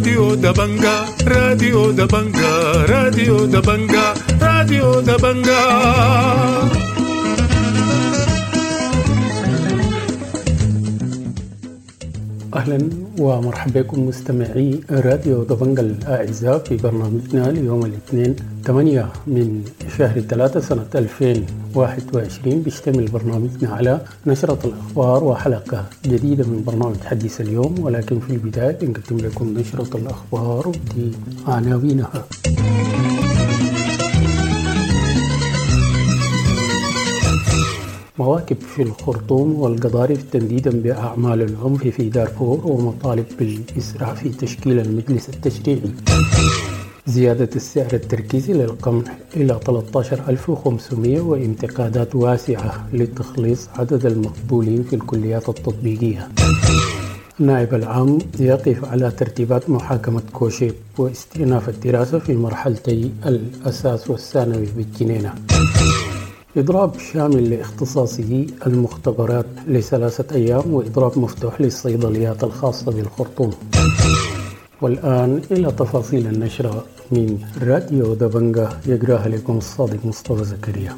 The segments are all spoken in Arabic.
راديو دبنجا راديو دبنجا راديو دبنجا راديو دبنجا. أهلا ومرحبا بكم مستمعي راديو دبنجا الأعزاء في برنامجنا اليوم الاثنين 8 من شهر 3 سنة 2021. بيشتمل برنامجنا على نشرة الأخبار وحلقة جديدة من برنامج حديث اليوم، ولكن في البداية بنقدم لكم نشرة الأخبار ودي عناوينها. مواكب في الخرطوم والقضارف تنديدا بأعمال العنف في دارفور ومطالب بالإسراع في تشكيل المجلس التشريعي. زيادة السعر التركيزي للقمح إلى 13,500 وانتقادات واسعة لتخليص عدد المقبولين في الكليات التطبيقية. النائب العام يقف على ترتيبات محاكمة كوشيب واستئناف الدراسة في مرحلتي الأساس والثانوي بالجنينة. إضراب شامل لاختصاصي المختبرات ل3 أيام وإضراب مفتوح للصيدليات الخاصة بالخرطوم. والآن إلى تفاصيل النشرة من راديو دبنجا، يقراها لكم الصادق مصطفى زكريا.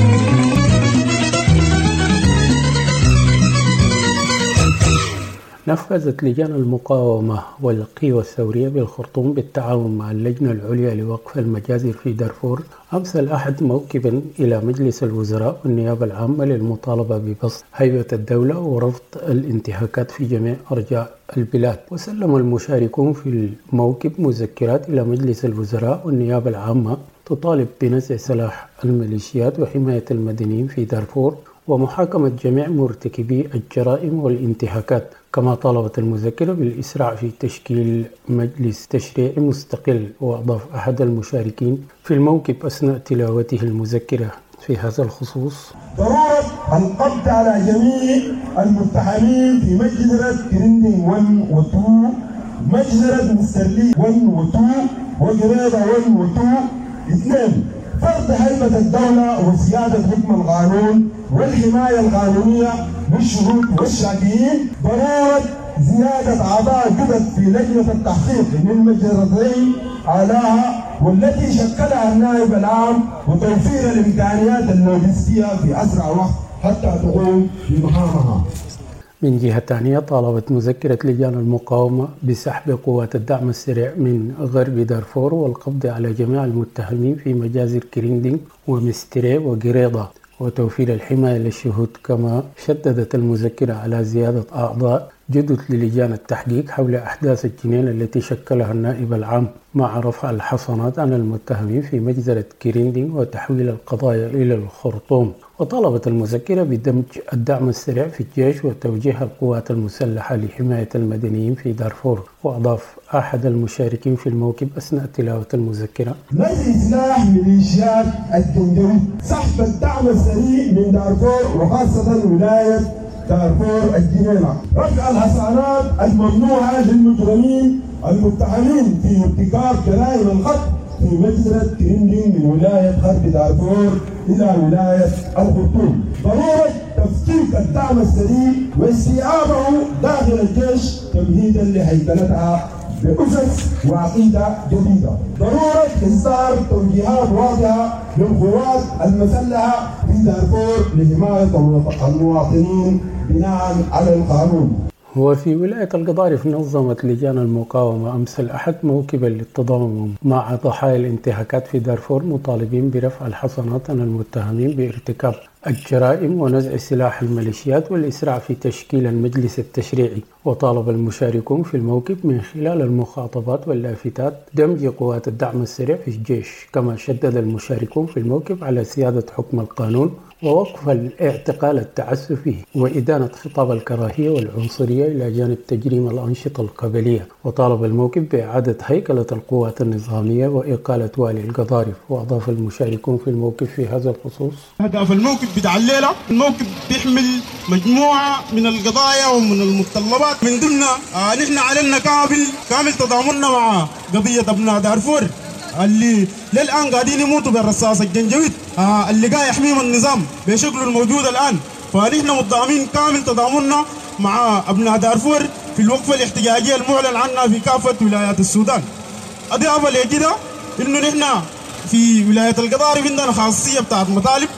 نفذت لجان المقاومة والقوى الثورية بالخرطوم بالتعاون مع اللجنة العليا لوقف المجازر في دارفور أمس الأحد موكبا إلى مجلس الوزراء والنيابة العامة للمطالبة ببسط هيبة الدولة ورفض الانتهاكات في جميع أرجاء البلاد. وسلم المشاركون في الموكب مذكرات إلى مجلس الوزراء والنيابة العامة تطالب بنزع سلاح الميليشيات وحماية المدنيين في دارفور ومحاكمة جميع مرتكبي الجرائم والانتهاكات. كما طالبت المذكرة بالإسراع في تشكيل مجلس تشريعي مستقل. وأضاف أحد المشاركين في الموكب أثناء تلاوته المذكرة في هذا الخصوص: ضرورة القبض على جميع المتهمين في مجزرة كريندين 1 و 2، مجزرة مسترلي 1 و 2 وقريضة 1 و 2. 2. فرض هيبة الدولة وسيادة حكم القانون والحماية القانونية للشهود والشاكيين. ضرورة زيادة أعضاء جدد في لجنة التحقيق من مجزرتين أعلاها والتي شكلها النائب العام وتوفير الإمكانيات اللوجستية في أسرع وقت حتى تقوم بمهامها. من جهة ثانية طالبت مذكرة لجان المقاومة بسحب قوات الدعم السريع من غرب دارفور والقبض على جميع المتهمين في مجازر كريندين ومستري وقريضة وتوفير الحماية للشهود. كما شددت المذكرة على زيادة أعضاء جدد للجان التحقيق حول أحداث الجنين التي شكلها النائب العام مع رفع الحصانات عن المتهمين في مجزرة كريندين وتحويل القضايا إلى الخرطوم. وطلبت المذكرة بدمج الدعم السريع في الجيش وتوجيه القوات المسلحة لحماية المدنيين في دارفور. وأضاف أحد المشاركين في الموكب أثناء تلاوة المذكرة: نزع سلاح ميليشيات الجندوي، سحب الدعم السريع من دارفور وخاصة ولاية دارفور الجنينة، رفع الحصانات الممنوعة للمجرمين المتهمين في ارتكاب جرائم القتل في مجزرة كريندين من ولاية غرب دارفور إلى ولاية الخرطوم. ضرورة تفكيك الدعم السريع واستيعابه داخل الجيش تمهيدا لهيكلتها بأسس وعقيدة جديدة. ضرورة إصدار توجيهات واضحة للقوات المسلحة في دارفور لحماية المواطنين بناء على القانون. وفي ولاية القضارف نظمت لجان المقاومة أمس الأحد موكبا للتضامن مع ضحايا الانتهاكات في دارفور مطالبين برفع الحصانات عن المتهمين بارتكاب الجرائم ونزع سلاح الميليشيات والإسراع في تشكيل المجلس التشريعي. وطالب المشاركون في الموكب من خلال المخاطبات واللافتات دمج قوات الدعم السريع في الجيش. كما شدد المشاركون في الموكب على سيادة حكم القانون ووقف الاعتقال التعسفي وإدانة خطاب الكراهية والعنصرية إلى جانب تجريم الأنشطة القبلية. وطالب الموكب بإعادة هيكلة القوات النظامية وإقالة والي القضارف. وأضاف المشاركون في الموكب في هذا الخصوص: هدف الموكب بتاع الليلة، الموكب بيحمل مجموعة من القضايا ومن المتطلبات، من ضمنها نحن علينا كامل تضامننا مع قضية أبناء دارفور اللي للآن قاعدين يموتوا بالرصاص الجنجويد اللي قاعد يحميهم النظام بشكله الموجود الآن. فنحن متضامنين كامل تضامننا مع أبناء دارفور في الوقفة الاحتجاجية المعلن عنها في كافة ولايات السودان. أضافة لكده إنه نحن في ولاية القضارف عندنا خاصية بتاعت مطالب.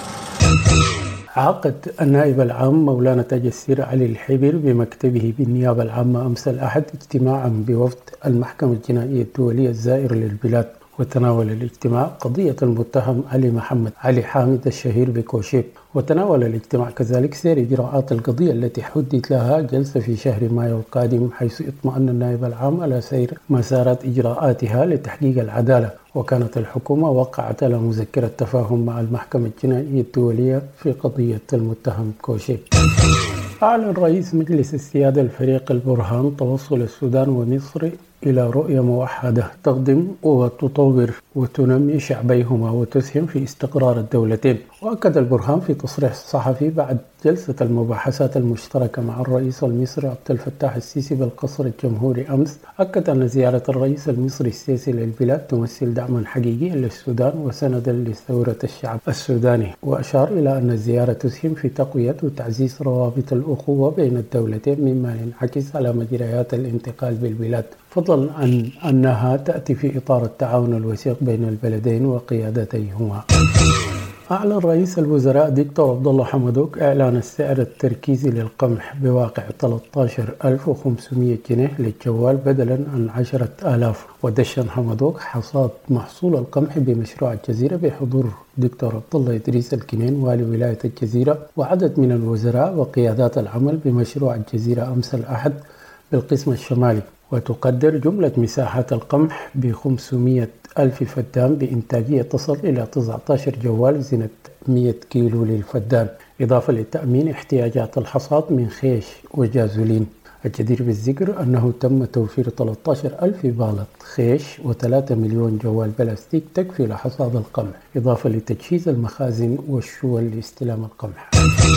عقد النائب العام مولانا تاج السير علي الحبر بمكتبه بالنيابة العامة أمس الأحد اجتماعا بوفد المحكمة الجنائية الدولية الزائر للبلاد، وتناول الاجتماع قضية المتهم علي محمد علي حامد الشهير بكوشيب. وتناول الاجتماع كذلك سير إجراءات القضية التي حدد لها جلسة في شهر مايو القادم، حيث اطمأن النائب العام على سير مسارات إجراءاتها لتحقيق العدالة. وكانت الحكومة وقعت على مذكرة تفاهم مع المحكمة الجنائية الدولية في قضية المتهم كوشيب. أعلن رئيس مجلس السيادة الفريق البرهان توصل السودان ومصر إلى رؤية موحدة تخدم وتطور وتنمي شعبيهما وتسهم في استقرار الدولتين. وأكد البرهان في تصريح صحفي بعد جلسة المباحثات المشتركة مع الرئيس المصري عبد الفتاح السيسي بالقصر الجمهوري أمس، أكد أن زيارة الرئيس المصري السيسي للبلاد تمثل دعما حقيقيا للسودان وسندا لثورة الشعب السوداني. وأشار إلى أن الزيارة تسهم في تقوية وتعزيز روابط الأخوة بين الدولتين، مما ينعكس على مجريات الانتقال بالبلاد، فضلا عن أنها تأتي في إطار التعاون الوثيق بين البلدين وقيادتيهما. أعلن رئيس الوزراء دكتور عبد الله حمدوك إعلان السعر التركيزي للقمح بواقع 13,500 جنيه للجوال بدلا عن 10,000. ودشن حمدوك حصاد محصول القمح بمشروع الجزيرة بحضور دكتور عبد الله إدريس الكنين والي ولاية الجزيرة وعدد من الوزراء وقيادات العمل بمشروع الجزيرة أمس الأحد بالقسم الشمالي. وتقدر جملة مساحات القمح ب500,000 فدان بإنتاجية تصل إلى 19 جوال زنة 100 كيلو للفدان، إضافة لتأمين احتياجات الحصاد من خيش وجازولين. الجدير بالذكر أنه تم توفير 13,000 بالة خيش و3 مليون جوال بلاستيك تكفي لحصاد القمح، إضافة لتجهيز المخازن والشول لاستلام القمح.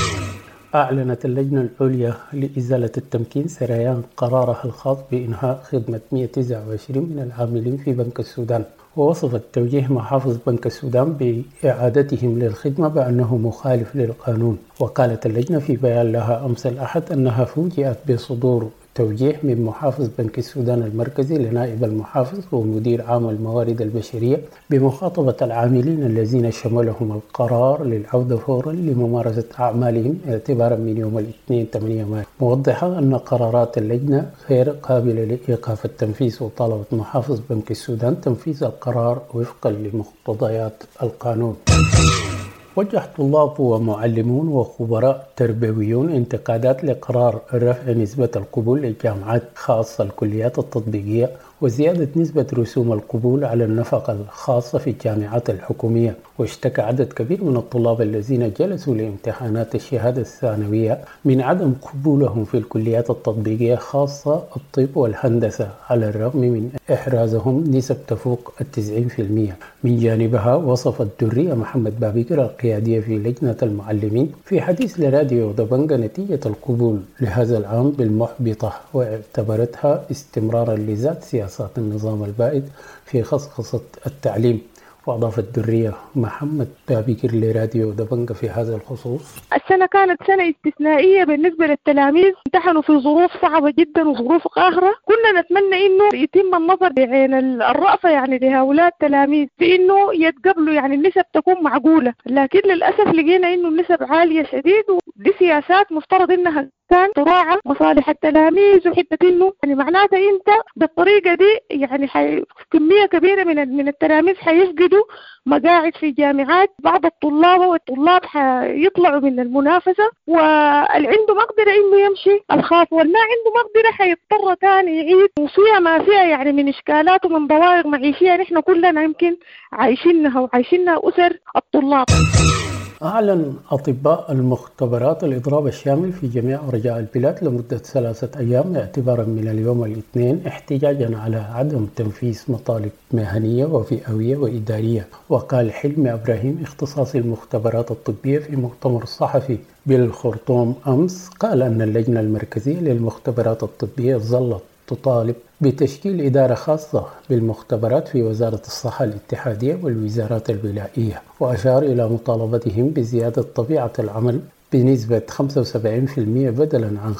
أعلنت اللجنة العليا لإزالة التمكين سريان قرارها الخاص بإنهاء خدمة 129 من العاملين في بنك السودان، ووصفت توجيه محافظ بنك السودان بإعادتهم للخدمة بأنه مخالف للقانون. وقالت اللجنة في بيان لها أمس الأحد أنها فوجئت بصدور توجيه من محافظ بنك السودان المركزي لنائب المحافظ ومدير عام الموارد البشرية بمخاطبة العاملين الذين شملهم القرار للعودة فورا لممارسة أعمالهم اعتبارا من يوم الاثنين 8 مايو، موضحة أن قرارات اللجنة غير قابلة لإيقاف التنفيذ. وطالبت محافظ بنك السودان تنفيذ القرار وفقا لمقتضيات القانون. وجه طلاب ومعلمون وخبراء تربويون انتقادات لقرار رفع نسبة القبول للجامعات خاصة الكليات التطبيقية وزيادة نسبة رسوم القبول على النفقة الخاصة في الجامعات الحكومية. واشتكى عدد كبير من الطلاب الذين جلسوا لامتحانات الشهادة الثانوية من عدم قبولهم في الكليات التطبيقية خاصة الطب والهندسة، على الرغم من إحرازهم نسب تفوق 90%. من جانبها وصفت درية محمد بابكر القيادية في لجنة المعلمين في حديث لراديو دبنجة نتيجة القبول لهذا العام بالمحبطة، واعتبرتها استمرارا لذات سياسات النظام البائد في خصخصة التعليم. وأضافت درية محمد بابكر لراديو دبنجة في هذا الخصوص: السنة كانت سنة استثنائية بالنسبة للتلاميذ، امتحنوا في ظروف صعبة جدا وظروف قاهرة. كنا نتمنى إنه يتم النظر بعين الرأفة يعني لهؤلاء التلاميذ في إنه يتقبلوا يعني النسب تكون معقولة، لكن للأسف لقينا إنه النسب عالية شديد، ودي سياسات مفترض إنها كان تراعى مصالح التلاميذ، وحتة إنه يعني معناته أنت بالطريقة دي يعني كمية كبيرة من التلاميذ حيفقدوا مقاعد في جامعات. بعض الطلاب حيطلعوا من المنافسة، واللي عنده مقدرة إنه يمشي الخاف، والما عنده مقدرة حيضطر تاني يعيد، وفيها ما فيها يعني من إشكالات ومن ضوائق معيشية نحن كلنا يمكن عايشينها أسر الطلاب. أعلن أطباء المختبرات الإضراب الشامل في جميع أرجاء البلاد لمدة 3 أيام اعتبارا من اليوم الاثنين، احتجاجا على عدم تنفيذ مطالب مهنية وفئوية وإدارية. وقال حلمي إبراهيم اختصاصي المختبرات الطبية في مؤتمر صحفي بالخرطوم أمس، قال أن اللجنة المركزية للمختبرات الطبية ظلت تطالب بتشكيل إدارة خاصة بالمختبرات في وزارة الصحة الاتحادية والوزارات الولائية. وأشار إلى مطالبتهم بزيادة طبيعة العمل بنسبة 75% بدلا عن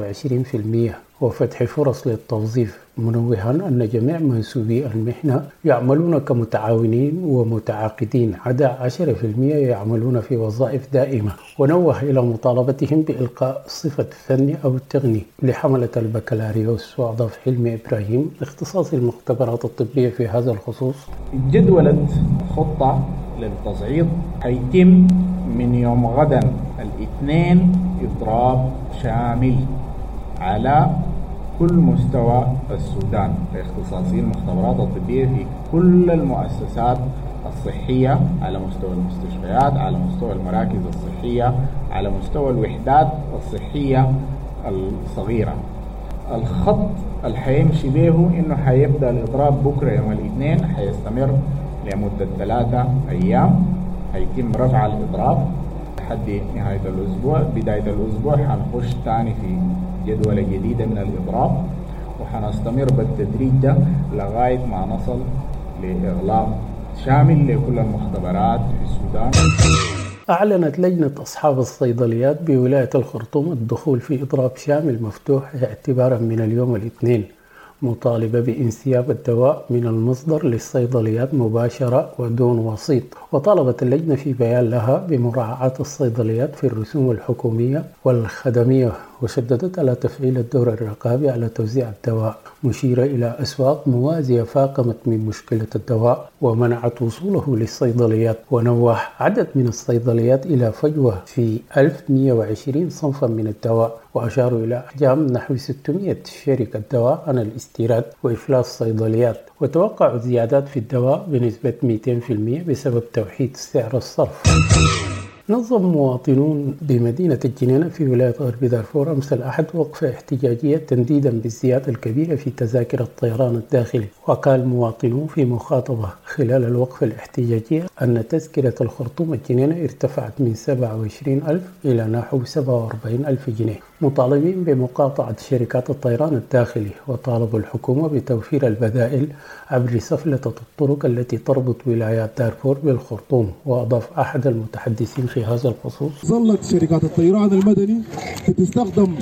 25%، وفتح فرص للتوظيف، منوها أن جميع منسوبي المحنة يعملون كمتعاونين ومتعاقدين، عدا 10% يعملون في وظائف دائمة. ونوه إلى مطالبتهم بإلقاء صفة فني أو تقني لحملة البكالوريوس. وأضاف حلمي إبراهيم اختصاص المختبرات الطبية في هذا الخصوص: جدولة خطة للتصعيد هيتم من يوم غدا الاثنين إضراب شامل على كل مستوى السودان لاختصاصي المختبرات الطبية في كل المؤسسات الصحية، على مستوى المستشفيات، على مستوى المراكز الصحية، على مستوى الوحدات الصحية الصغيرة. الخط اللي حيمشي به إنه حيبدأ الإضراب بكرة يوم الاثنين، حيستمر لمدة 3 أيام، هيتم رفع الإضراب لحد نهاية الأسبوع. بداية الأسبوع حنخش تاني في جدولة جديدة من الإضراب، وحنستمر بالتدريج ده لغاية ما نصل لإغلاق شامل لكل المختبرات في السودان. أعلنت لجنة أصحاب الصيدليات بولاية الخرطوم الدخول في إضراب شامل مفتوح اعتبارا من اليوم الاثنين، مطالبة بانسياب الدواء من المصدر للصيدليات مباشرة ودون وسيط. وطالبت اللجنة في بيان لها بمراعاة الصيدليات في الرسوم الحكومية والخدمية، وشددت على تفعيل الدور الرقابي على توزيع الدواء، مشيرة إلى أسواق موازية فاقمت من مشكلة الدواء ومنعت وصوله للصيدليات. ونوه عدد من الصيدليات إلى فجوة في 1120 صنفا من الدواء، وأشاروا إلى أحجام نحو 600 شركة دواء عن الاستيراد وإفلاس الصيدليات، وتوقع زيادات في الدواء بنسبة 200% بسبب توحيد سعر الصرف. نظم مواطنون بمدينة الجنينة في ولاية غرب دارفور أمس الأحد وقفة احتجاجية تنديدا بالزيادة الكبيرة في تذاكر الطيران الداخلي. وقال مواطنون في مخاطبة خلال الوقفة الاحتجاجية أن تذكرة الخرطوم الجنينة ارتفعت من 27,000 إلى نحو 47,000 جنيه، مطالبين بمقاطعة شركات الطيران الداخلي، وطالبوا الحكومة بتوفير البدائل عبر سفلة الطرق التي تربط ولايات دارفور بالخرطوم. وأضاف أحد المتحدثين في هذا الخصوص: ظلت شركات الطيران المدني بتستخدم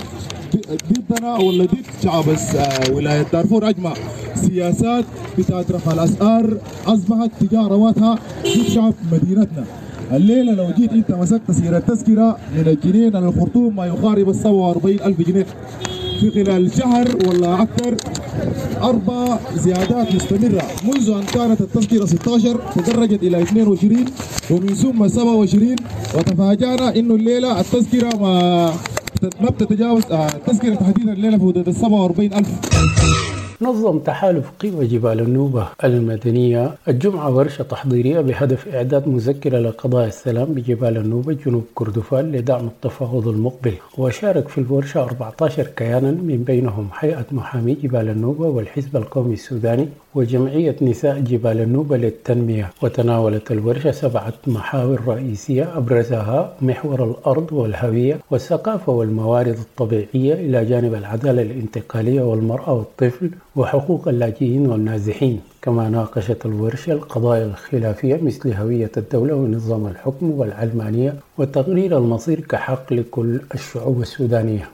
ضدنا ولا ضد شعب ولاية دارفور أجمع سياسات بتاعت رفع الأسعار، أصبحت تجارتها ضد شعب مدينتنا. الليلة لو جيت انت مسكت سعر التذكرة من الجنينة للخرطوم ما يقارب 47,000 جنيه في خلال شهر ولا أكثر. 4 زيادات مستمرة منذ أن كانت التذكرة 16 تدرجت إلى 22 ومن ثم 27، وتفاجأنا إنه الليلة التذكرة ما بتتجاوز التذكرة تحديدا الليلة في حدود 47,000. نظم تحالف قوى جبال النوبة المدنية الجمعة ورشة تحضيرية بهدف إعداد مذكرة لقضايا السلام بجبال النوبة جنوب كردفان لدعم التفاوض المقبل. وشارك في الورشة 14 كيانا من بينهم هيئة محامي جبال النوبة والحزب القومي السوداني وجمعية نساء جبال النوبة للتنمية. وتناولت الورشة 7 محاور رئيسية أبرزها محور الأرض والهوية والثقافة والموارد الطبيعية، إلى جانب العدالة الانتقالية والمرأة والطفل وحقوق اللاجئين والنازحين. كما ناقشت الورشة القضايا الخلافية مثل هوية الدولة ونظام الحكم والعلمانية وتقرير المصير كحق لكل الشعوب السودانية.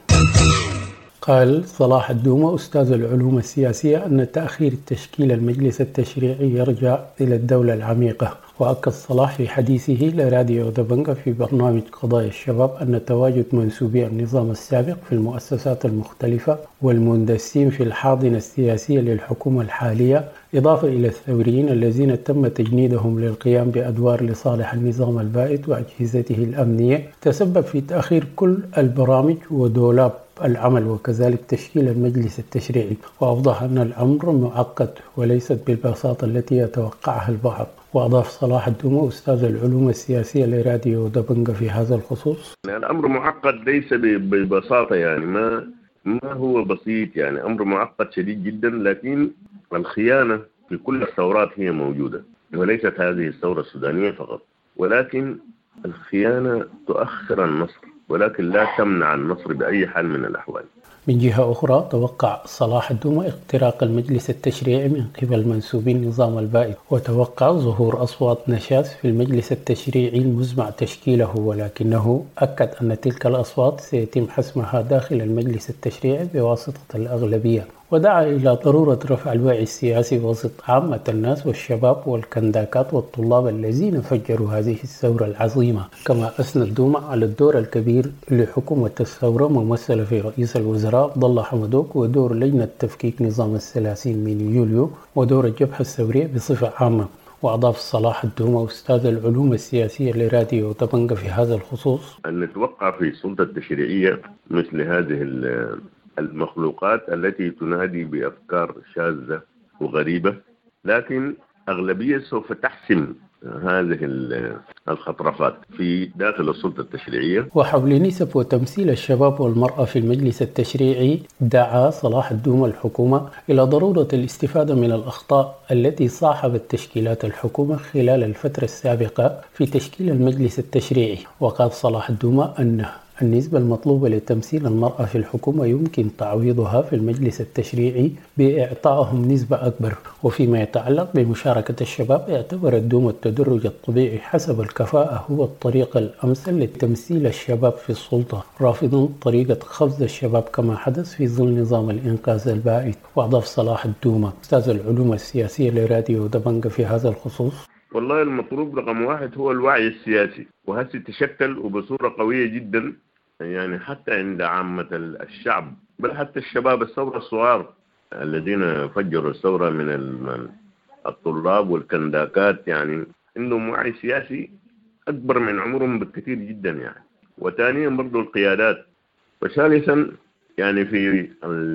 قال صلاح الدومة أستاذ العلوم السياسية أن تأخير تشكيل المجلس التشريعي يرجع إلى الدولة العميقة. وأكد صلاح في حديثه لراديو دبنجة في برنامج قضايا الشباب أن تواجد منسوبي النظام السابق في المؤسسات المختلفة والمندسين في الحاضنة السياسية للحكومة الحالية، إضافة إلى الثوريين الذين تم تجنيدهم للقيام بأدوار لصالح النظام البائد وأجهزته الأمنية، تسبب في تأخير كل البرامج ودولاب العمل وكذلك تشكيل المجلس التشريعي. وأوضح أن الأمر معقد وليست بالبساطة التي يتوقعها البعض. وأضاف صلاح الدومة أستاذ العلوم السياسية لراديو دبنجة في هذا الخصوص: الأمر معقد ليس ببساطة، يعني ما هو بسيط، يعني أمر معقد شديد جدا. لكن الخيانة في كل الثورات هي موجودة، وليست هذه الثورة السودانية فقط. ولكن الخيانة تؤخر النصر ولكن لا تمنع النصر بأي حال من الأحوال. من جهة أخرى توقع صلاح الدومة اختراق المجلس التشريعي من قبل منسوبي النظام البائد، وتوقع ظهور أصوات نشاز في المجلس التشريعي المزمع تشكيله، ولكنه أكد أن تلك الأصوات سيتم حسمها داخل المجلس التشريعي بواسطة الأغلبية، ودعا إلى ضرورة رفع الوعي السياسي وسط عامة الناس والشباب والكنداكات والطلاب الذين فجروا هذه الثورة العظيمة. كما أثنى الدومة على الدور الكبير لحكومة الثورة ممثلة في رئيس الوزراء عبد الله حمدوك، ودور لجنة تفكيك نظام الثلاثين من يوليو، ودور الجبهة الثورية بصفة عامة. وأضاف صلاح الدومة أستاذ العلوم السياسية لراديو طبنجة في هذا الخصوص: أن نتوقع في السلطة التشريعية مثل هذه المخلوقات التي تنادي بأفكار شاذة وغريبة، لكن أغلبية سوف تحسم هذه الخطرفات في داخل السلطة التشريعية. وحول نسب وتمثيل الشباب والمرأة في المجلس التشريعي، دعا صلاح الدومة الحكومة إلى ضرورة الاستفادة من الأخطاء التي صاحبت تشكيلات الحكومة خلال الفترة السابقة في تشكيل المجلس التشريعي. وقال صلاح الدومة أن النسبة المطلوبة لتمثيل المرأة في الحكومة يمكن تعويضها في المجلس التشريعي بإعطائهم نسبة أكبر. وفيما يتعلق بمشاركة الشباب، اعتبر الدومة التدرج الطبيعي حسب الكفاءة هو الطريقة الأمثل لتمثيل الشباب في السلطة، رافضا طريقة خفض الشباب كما حدث في ظل نظام الإنقاذ البائد. وأضاف صلاح الدومة أستاذ العلوم السياسية لراديو طبنجة في هذا الخصوص: والله المطلوب رقم واحد هو الوعي السياسي، وهذا تشكل وبصورة قوية جدا يعني حتى عند عامة الشعب، بل حتى الشباب الثورة الصغار الذين فجروا الثورة من الطلاب والكنداكات، يعني عندهم وعي سياسي أكبر من عمرهم بكثير جدا يعني. وثانيا برضو القيادات. وثالثا يعني في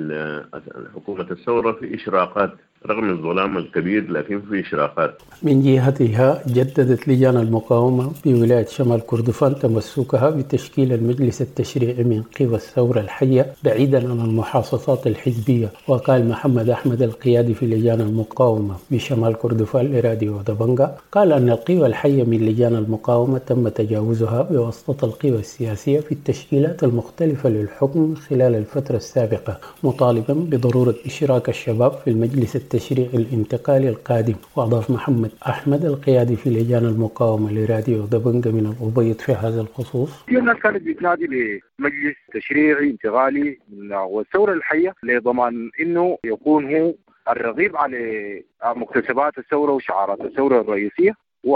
حكومة الثورة في إشراقات رغم الظلام الكبير، لكن في إشراقات. من جهتها جددت لجان المقاومة بولاية شمال كردفان تمسكها بتشكيل المجلس التشريعي من قوى الثورة الحية بعيدا عن المحاصصات الحزبية. وقال محمد أحمد القيادي في لجان المقاومة بشمال كردفان لراديو طبنجة، قال أن القوى الحية من لجان المقاومة تم تجاوزها بواسطة القوى السياسية في التشكيلات المختلفة للحكم خلال الفترة السابقة، مطالبا بضرورة إشراك الشباب في المجلس التشريع الانتقالي القادم. وأضاف محمد أحمد القيادي في لجان المقاومة لراديو طبنجة من الأبيض في هذا الخصوص: في ناس كانت بتنادي لمجلس تشريعي انتقالي والثورة الحية لضمان إنه يكون هو الرغيب على مكتسبات الثورة وشعارات الثورة الرئيسية،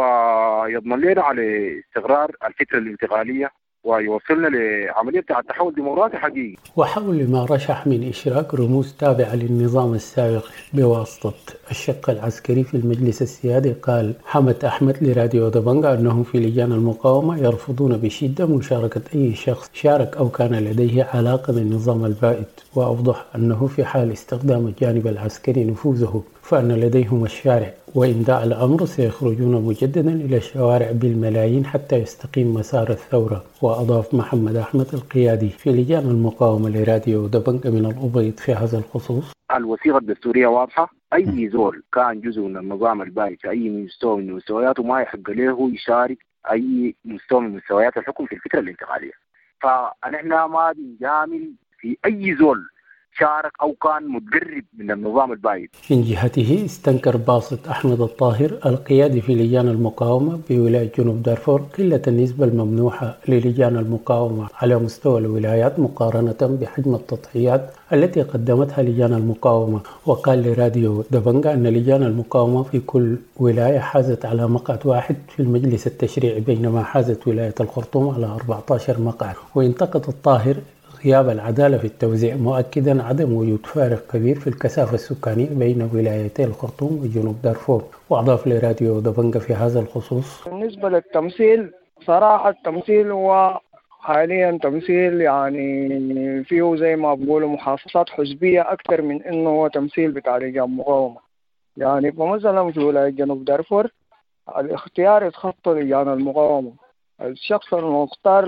ويضمن لنا على استقرار الفترة الانتقالية ويوصلنا لعملية التحول الديمقراطي حقيقي. وحول ما رشح من إشراك رموز تابعة للنظام السابق بواسطة الشق العسكري في المجلس السيادي، قال حمد أحمد لراديو طبنجة أنهم في لجان المقاومة يرفضون بشدة مشاركة أي شخص شارك أو كان لديه علاقة بالنظام البائد، وأوضح أنه في حال استخدام الجانب العسكري نفوذه فأن لديهم الشارع، وإن دعا الأمر سيخرجون مجددا إلى الشوارع بالملايين حتى يستقيم مسار الثورة. وأضاف محمد أحمد القيادي في لجان المقاومة لراديو طبنجة من الأبيض في هذا الخصوص: الوثيقة الدستورية واضحة، أي زول كان جزء من النظام البائد في أي مستوى من مستوياته ما يحق له يشارك أي مستوى من مستويات الحكم في الفترة الانتقالية. فنحن ما بنجامل في أي زول شارك أو كان متقرب من النظام البائد. من جهته استنكر باسط أحمد الطاهر القيادي في لجان المقاومة بولاية جنوب دارفور قلة النسبة الممنوحة للجان المقاومة على مستوى الولايات مقارنة بحجم التضحيات التي قدمتها لجان المقاومة. وقال لراديو طبنجة أن لجان المقاومة في كل ولاية حازت على مقعد واحد في المجلس التشريعي، بينما حازت ولاية الخرطوم على 14 مقعد. وانتقد الطاهر غياب العدالة في التوزيع، مؤكدا عدم وجود فارق كبير في الكثافة السكانية بين ولايتي الخرطوم وجنوب دارفور. وأضاف لراديو طبنجة في هذا الخصوص: بالنسبة للتمثيل صراحة التمثيل هو حاليا تمثيل يعني فيه زي ما بقولوا محافظات حزبية أكثر من إنه هو تمثيل بتاع لجان مقاومة. يعني فمثلا في ولاية جنوب دارفور الاختيار يتخطى لجان المقاومة. الشخص المختار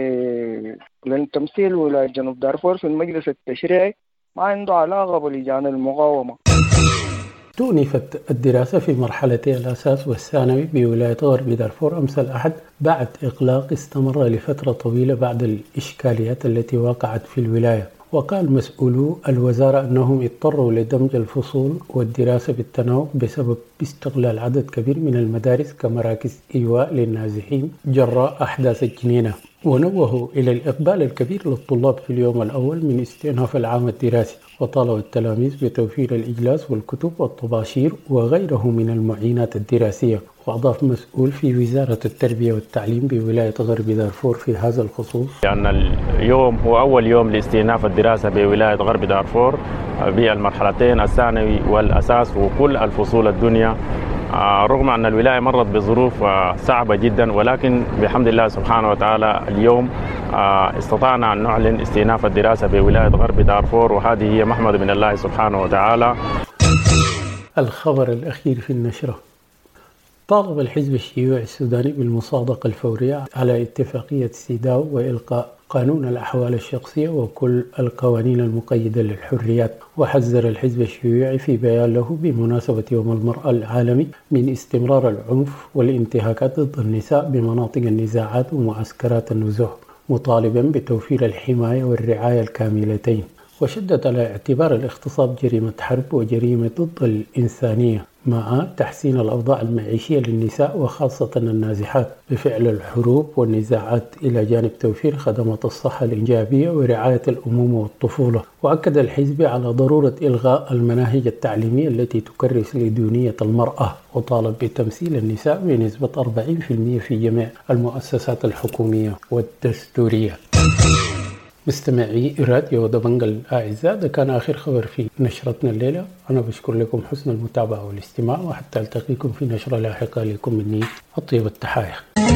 للتمثيل ولاية جنوب دارفور في المجلس التشريعي ما عنده علاقة بلجان المقاومة. تؤنفت الدراسة في مرحلتي الأساس والثانوي بولاية غرب دارفور أمس الأحد بعد إغلاق استمر لفترة طويلة بعد الإشكاليات التي وقعت في الولاية. وقال مسؤولو الوزارة أنهم اضطروا لدمج الفصول والدراسة بالتناوب بسبب استغلال عدد كبير من المدارس كمراكز إيواء للنازحين جراء أحداث الجنينة. ونوهوا إلى الإقبال الكبير للطلاب في اليوم الأول من استئناف العام الدراسي، وطالبوا التلاميذ بتوفير الإجلاس والكتب والطباشير وغيره من المعينات الدراسية. وأضاف مسؤول في وزارة التربية والتعليم بولاية غرب دارفور في هذا الخصوص لأن اليوم هو أول يوم لاستئناف الدراسة بولاية غرب دارفور بالمرحلتين الثانوي والأساس وكل الفصول الدنيا، رغم أن الولاية مرت بظروف صعبة جدا، ولكن بحمد الله سبحانه وتعالى اليوم استطعنا أن نعلن استئناف الدراسة بولاية غرب دارفور، وهذه هي محمد من الله سبحانه وتعالى. الخبر الأخير في النشرة: طالب الحزب الشيوعي السوداني بالمصادقة الفورية على اتفاقية سيداو وإلقاء قانون الأحوال الشخصية وكل القوانين المقيدة للحريات. وحذر الحزب الشيوعي في بيان له بمناسبة يوم المرأة العالمي من استمرار العنف والانتهاكات ضد النساء بمناطق النزاعات ومعسكرات النزوح، مطالبا بتوفير الحماية والرعاية الكاملتين. وشدد على اعتبار الاغتصاب جريمة حرب وجريمة ضد الإنسانية، مع تحسين الأوضاع المعيشية للنساء وخاصة النازحات بفعل الحروب والنزاعات، إلى جانب توفير خدمات الصحة الإنجابية ورعاية الأمومة والطفولة. وأكد الحزب على ضرورة إلغاء المناهج التعليمية التي تكرس لدونية المرأة، وطالب بتمثيل النساء بنسبة 40% في جميع المؤسسات الحكومية والدستورية. مستمعي راديو دبنجة الأعزاء، ده كان آخر خبر في نشرتنا الليلة. أنا بشكر لكم حسن المتابعة والاستماع، وحتى ألتقيكم في نشرة لاحقة. لكم مني أطيب التحايا.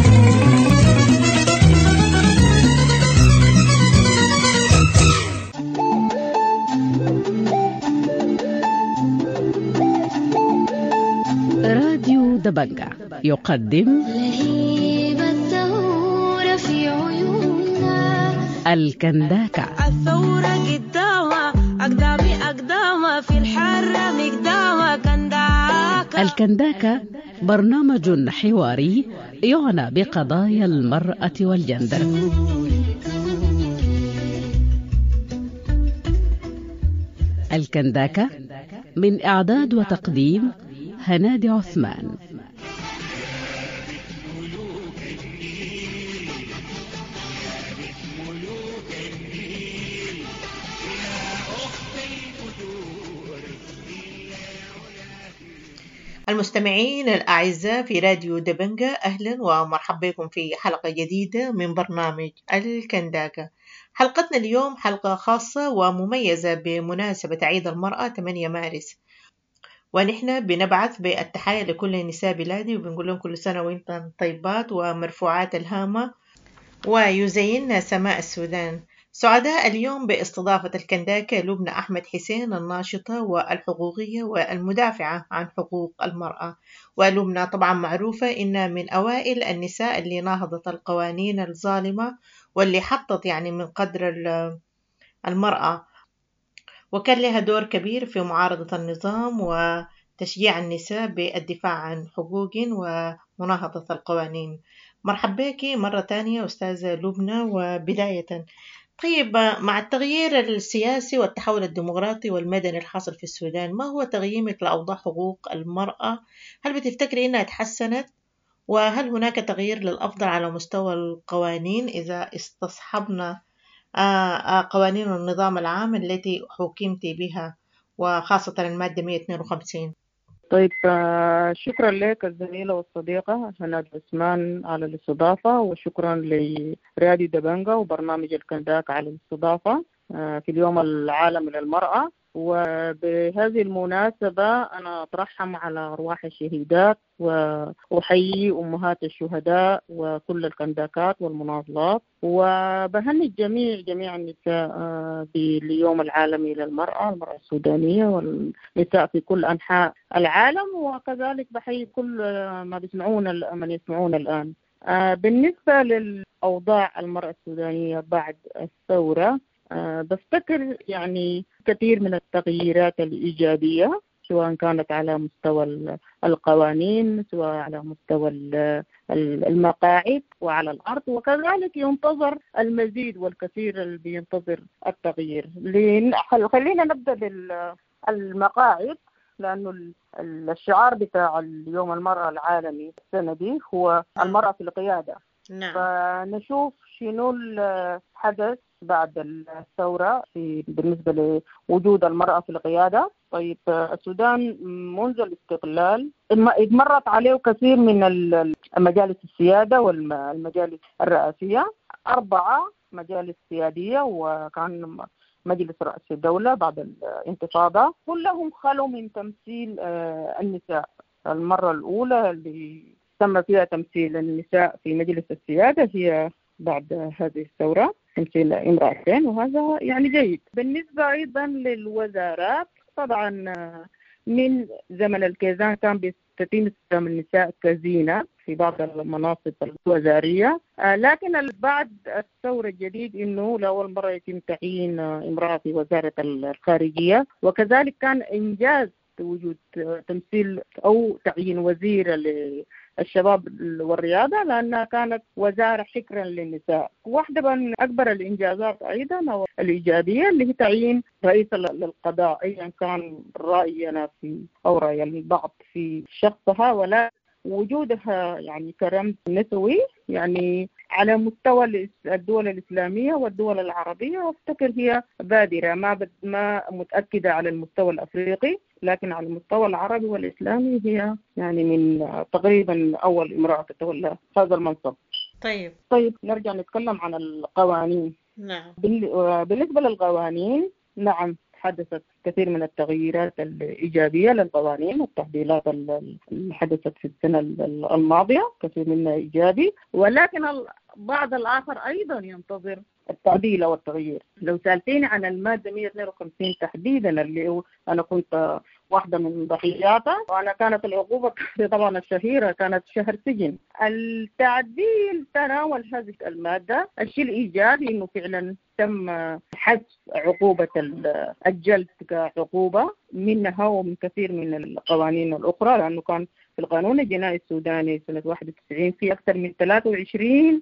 راديو دبنجة يقدم الكنداكة. الثورة قدامها أقدامها في الحرة مقدامها كنداكة. الكنداكة برنامج حواري يعنى بقضايا المرأة والجندر. الكنداكة من إعداد وتقديم هنادي عثمان. المستمعين الأعزاء في راديو دبنجة، أهلا ومرحبا بكم في حلقة جديدة من برنامج الكنداكة. حلقتنا اليوم حلقة خاصة ومميزة بمناسبة عيد المرأة 8 مارس، ونحن بنبعث بالتحية لكل نساء بلادي وبنقول لهم كل سنة وانتم طيبات ومرفوعات الهامة ويزيننا سماء السودان. سعداء اليوم باستضافة الكنداكة لبنى أحمد حسين، الناشطة والحقوقية والمدافعة عن حقوق المرأة. ولبنى طبعا معروفة إنها من أوائل النساء اللي ناهضت القوانين الظالمة واللي حطت يعني من قدر المرأة، وكان لها دور كبير في معارضة النظام وتشجيع النساء بالدفاع عن حقوق ومناهضة القوانين. مرحبا بك مرة تانية أستاذة لبنى. وبداية طيب، مع التغيير السياسي والتحول الديمقراطي والمدني الحاصل في السودان، ما هو تقييمك لأوضاع حقوق المرأة؟ هل بتفتكري إنها تحسنت؟ وهل هناك تغيير للأفضل على مستوى القوانين إذا استصحبنا قوانين النظام العام التي حكمت بها، وخاصة المادة 152؟ طيب، شكرا لك الزميلة والصديقة هناد عثمان على الاستضافة، وشكرا لراديو دبنجة وبرنامج الكنداك على الاستضافة في اليوم العالمي للمرأة. وبهذه المناسبة أنا أترحم على أرواح الشهيدات وأحيي أمهات الشهداء وكل الكنداكات والمناضلات، وبهني جميع النساء باليوم العالمي للمرأة، المرأة السودانية والنساء في كل أنحاء العالم، وكذلك بحيي كل من يسمعون الآن. بالنسبة للأوضاع المرأة السودانية بعد الثورة، بفتكر يعني كثير من التغييرات الإيجابية سواء كانت على مستوى القوانين، سواء على مستوى المقاعد وعلى الأرض، وكذلك ينتظر المزيد والكثير اللي بينتظر التغيير. خلينا نبدأ بالمقاعد، لأنه الشعار بتاع اليوم المرأة العالمي السنة دي هو المرأة في القيادة. نعم. فنشوف شنو الحدث بعد الثورة بالنسبة لوجود المرأة في القيادة. طيب السودان منذ الاستقلال مرت عليه كثير من المجالس السيادة والمجالس الرئاسية، 4 مجالس سيادية، وكان مجلس رئيس الدولة بعد الانتفاضة، كلهم خلوا من تمثيل النساء. المرة الأولى اللي تم فيها تمثيل النساء في مجلس السيادة هي بعد هذه الثورة، تمثيل امرأتين، وهذا يعني جيد. بالنسبة أيضا للوزارات، طبعا من زمن الكيزان كان بيستتم استخدام النساء كزينة في بعض المناصب الوزارية، لكن بعد الثورة الجديد إنه لأول مرة يتم تعيين امرأة في وزارة الخارجية، وكذلك كان إنجاز وجود تمثيل أو تعيين وزير للشباب والرياضة، لأنها كانت وزارة حكرا للنساء. واحدة من أكبر الإنجازات أيضا أو الإيجابية اللي هي تعيين رئيس للقضاء، أيا كان رأينا في أو رأي البعض في شخصها، ولا وجودها يعني كرمز نسوي يعني على مستوى الدول الإسلامية والدول العربية. أفتكر هي بادرة، ما متأكدة على المستوى الأفريقي، لكن على المستوى العربي والإسلامي هي يعني من تقريبا أول امرأة تتولى هذا المنصب. طيب نرجع نتكلم عن القوانين. نعم. بالنسبة للقوانين، نعم حدثت كثير من التغييرات الإيجابية للقوانين والتعديلات اللي حدثت في السنة الماضية، كثير منها إيجابي، ولكن بعض الآخر أيضا ينتظر التعديل والتغيير. لو سألتيني عن المادة 152 تحديدا اللي أنا كنت واحدة من ضحياتها، وأنا كانت العقوبة طبعا الشهيرة كانت شهر سجن. التعديل تناول هذه المادة. الشيء الإيجابي إنه فعلا تم حذف عقوبة الجلد كعقوبة منها ومن كثير من القوانين الأخرى، لأنه كان في القانون الجنائي السوداني سنة 91 في أكثر من 23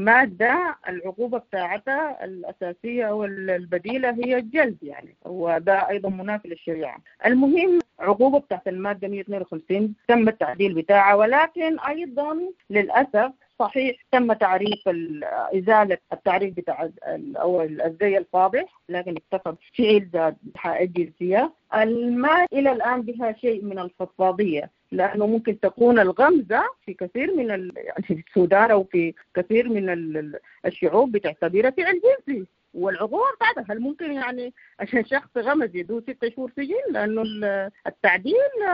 مادة العقوبة بتاعتها الأساسية أو البديلة هي الجلد يعني، وده أيضا منافي للشريعة. المهم عقوبة بتاعت المادة 152 تم التعديل بتاعها، ولكن أيضا للأسف صحيح تم تعريف إزالة التعريف بتاع أو الزي الفاضح، لكن اكتفى فعل ذات حقائق جنسية. الماء إلى الآن بها شيء من الفضفاضية، لأنه ممكن تكون الغمزة في كثير من يعني في السودان أو في كثير من الشعوب بتعتبرها فعل جنسي، والعقوبة بتاعتها هل ممكن يعني عشان شخص غمز يدوه 6 شهور سجن؟ لأنه التعديل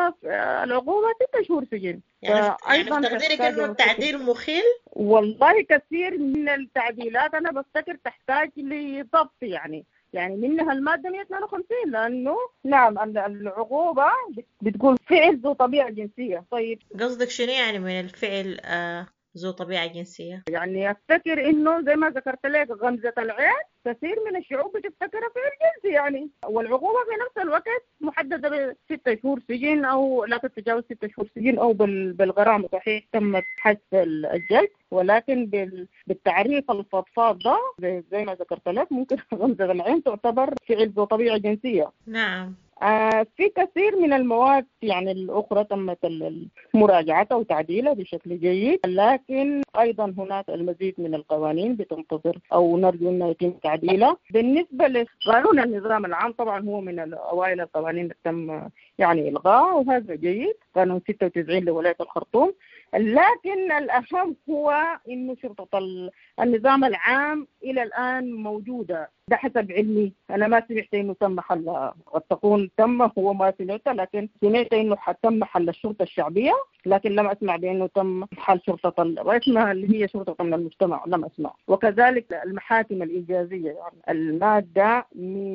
العقوبة 6 شهور سجن. يعني تقديرك إنه التعديل مخل؟ والله كثير من التعديلات أنا بفتكر تحتاج لضبط يعني منها المادة 152، لأنه نعم العقوبة بتكون فعل ذو طبيعة جنسية. طيب قصدك شنو يعني من الفعل ذو طبيعة جنسية؟ يعني أفتكر إنه زي ما ذكرت لك غمزة العين كثير من الشعوب بتفتكرها فعل جنسي يعني، والعقوبة في نفس الوقت محددة ب6 شهور سجن أو لا تتجاوز 6 شهور سجن أو بالغرامة. صحيح تم حذف الجلد، ولكن بالتعريف الفضفاض ده زي ما ذكرت لك ممكن غمزة العين تعتبر فعل ذو طبيعة جنسية. نعم. في كثير من المواد يعني الأخرى تمت مراجعتها وتعديلها بشكل جيد، لكن أيضا هناك المزيد من القوانين بتنتظر أو نرجو أنه يتم تعديلها. بالنسبة لقانون النظام العام طبعا هو من أوائل القوانين اللي تم يعني إلغاء، وهذا جيد، قانون 96 لولاية الخرطوم. لكن الأهم هو إنه شرطة النظام العام إلى الآن موجودة، ده حسب علمي. أنا ما سمعت إنه تم حلها، قد تكون تم، هو ما سمعته، لكن سمعت إنه تم حل الشرطة الشعبية، لكن لم أسمع بأنه تم حل شرطة واسمها اللي هي شرطة من المجتمع، لم أسمع. وكذلك المحاكم الإيجازية يعني المادة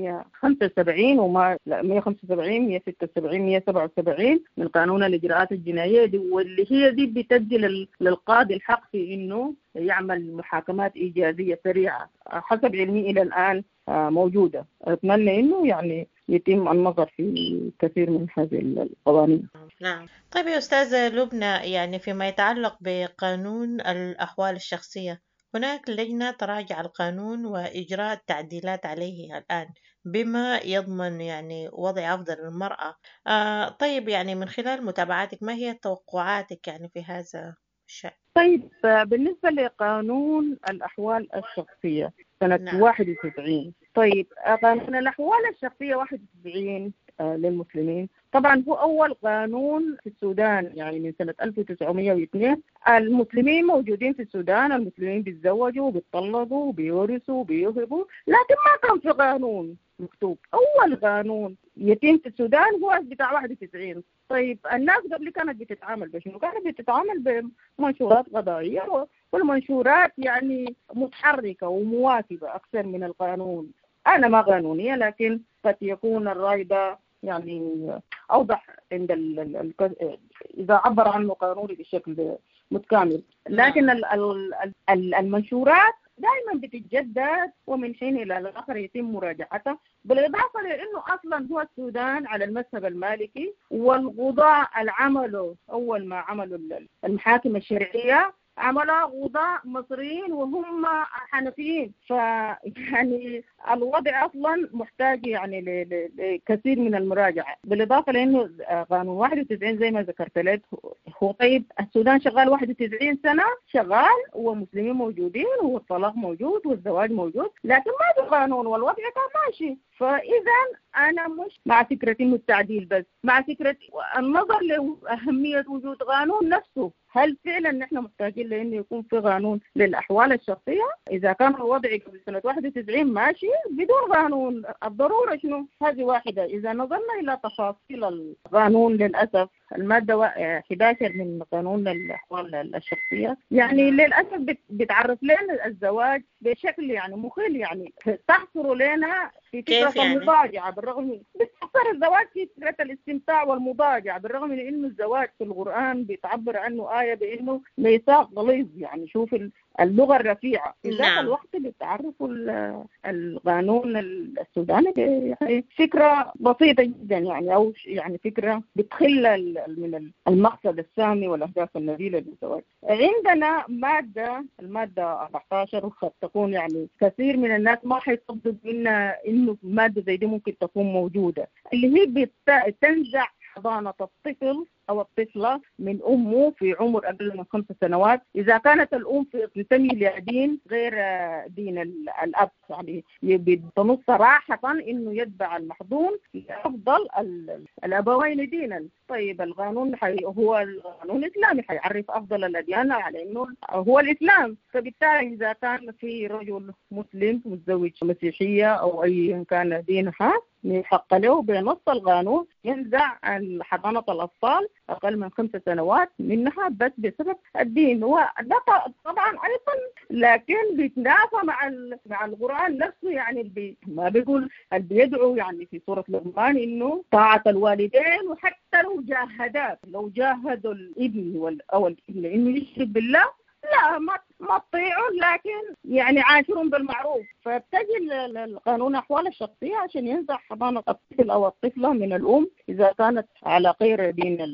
175 وما 175 176 177 من قانون الإجراءات الجنائية دي، واللي هي دي بتدي للقاضي الحق في إنه يعمل محاكمات إيجازية سريعة. حسب علمي إلى الآن موجودة. أتمنى إنه يعني يتم النظر في كثير من هذه القوانين. نعم. طيب يا أستاذة لبنى، يعني فيما يتعلق بقانون الأحوال الشخصية، هناك لجنة تراجع القانون وإجراء التعديلات عليه الآن بما يضمن يعني وضع أفضل للمرأة. طيب يعني من خلال متابعتك ما هي توقعاتك يعني في هذا الشأن؟ طيب بالنسبة لقانون الأحوال الشخصية سنة 91، طيب قانون الأحوال الشخصية 91 للمسلمين طبعا هو أول قانون في السودان، يعني من سنة 1902 المسلمين موجودين في السودان، المسلمين بيتزوجوا وبيطلقوا وبيورثوا وبيوهبوا، لكن ما كان في قانون مكتوب. أول قانون يتم في السودان هو بتاع 91. طيب الناس قبل كانت بتتعامل بشنو؟ كانت بتتعامل بمنشورات قضائية، والمنشورات يعني متحركة ومواكبة أكثر من القانون. أنا ما قانونية، لكن قد يكون الرأي ده يعني أوضح عند إذا عبر عنه قانوني بشكل متكامل. لكن المنشورات دائما بتتجدد ومن حين إلى الآخر يتم مراجعتها، بالإضافة لأنه أصلا هو السودان على المذهب المالكي، والقضاء العمل أول ما عملوا المحاكم الشرعية عملها قضاء مصريين وهم حنفيين، فيعني الوضع أصلا محتاج يعني لكثير من المراجعة، بالإضافة لأنه قانون 91 زي ما ذكرت لك هو طيب السودان شغال 91 سنة شغال ومسلمين موجودين والطلاق موجود والزواج موجود، لكن ما في قانون والوضع كان ماشي. فإذا أنا مش مع فكرة إنه التعديل بس، مع فكرة النظر لأهمية وجود قانون نفسه. هل فعلا نحن محتاجين لأنه يكون في قانون للأحوال الشخصية؟ إذا كان الوضع قبل سنة 91 ماشي بدون قانون، الضرورة شنو؟ هذه واحدة. إذا نظرنا إلى تفاصيل القانون للأسف المادة 11 من قانون الأحوال الشخصية يعني للأسف بتعرف لنا الزواج بشكل يعني مخل، يعني تحصر لنا في فكرة يعني؟ المضاجعة، بالرغم من بتحصر الزواج في فكرة الاستمتاع والمضاجعة، بالرغم من إنه الزواج في القرآن بيتعبر عنه آية بإنه ميثاق غليظ. يعني شوف اللغة الرفيعة في ذات الوقت بتعرفوا القانون السوداني يعني فكرة بسيطة جدا، يعني أو يعني فكرة بتخل من المقصد السامي والأهداف النبيلة للزواج. عندنا المادة 14 وقد تكون يعني كثير من الناس ما حيصدق إنه مادة زي دي ممكن تكون موجودة، اللي هي بتنزع حضانة الطفل أو الطفلة من أمه في عمر أقل من 5 سنوات إذا كانت الأم تنتمي لدين غير دين الأب، يعني بتنص صراحة إنه يتبع المحظون لأفضل الأبوين دينا. طيب القانون هو القانون الإسلامي حيعرف أفضل الأديان على إنه هو الإسلام، فبالتالي إذا كان في رجل مسلم متزوج مسيحية أو أي كان دينها من حق له بنص القانون ينزع حضانة الأطفال أقل من 5 سنوات منها بس بسبب الدين. وده طبعا أيضا لكن بيتنافى مع القرآن نفسه، يعني ما بيقول بيدعو يعني في سورة لقمان إنه طاعة الوالدين، وحتى لو جاهدوا الابن أو الابن إنه يشرك بالله لا ما تطيعوا، لكن يعني عاشرهم بالمعروف. فبتجي القانون أحوال الشخصية عشان ينزع حضانة الطفل أو الطفلة من الأم إذا كانت على غير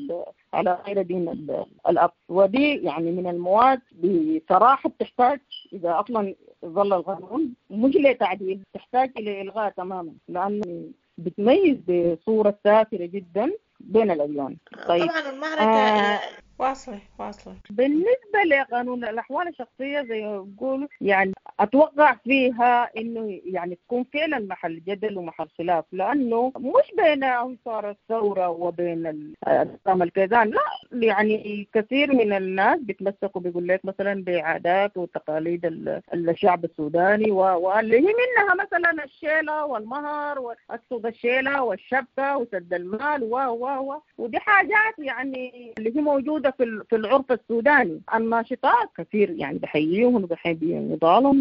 دين الأب. ودي يعني من المواد بصراحة بتحتاج إذا أصلا ظل القانون مش لتعديل، تحتاج إلى إلغاء تماما، لأنه بتميز بصورة سافرة جدا بين الأديان. طيب طبعا المعركة واصلة. بالنسبة لقانون الأحوال الشخصية زي ما بقول يعني أتوقع فيها إنه يعني تكون فعلا محل جدل ومحل خلاف، لأنه مش بين أنصار الثورة وبين نظام الكيزان، لا يعني كثير من الناس بيتمسكوا بيقول لك مثلا بعادات وتقاليد الشعب السوداني واللي هي منها مثلا الشيلة والمهر والسد الشيلة والشبكة وسد المال ودي حاجات يعني اللي هي موجودة في العرف السوداني. الناشطات كثير يعني بحييهم وبحب نضالهم